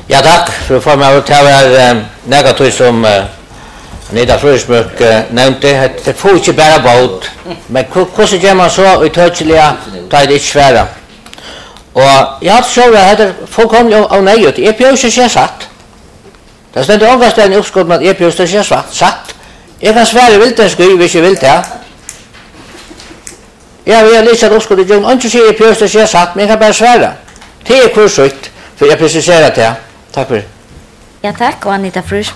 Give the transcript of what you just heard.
Ja, tack för att mig att ta negativt som Anita Frösmök nämnde. Det får inte bara båt. Men hur gör man så uttryckliga tar det inte svära. Och jag har så att det fullkomligt av nöjet. Jag behöver inte säga satt. Det ständer omgångsställen i uppskott med att jag behöver inte säga satt. Jag kan svära vilt en skriv hvis jag vill det. Jag vill lysa uppskott i djungen. Inte säga jag behöver inte säga satt, men jag kan bara svära. Det är kursut för jag preciserar det. Tack för det. Ja, tack och Anita Frösmök.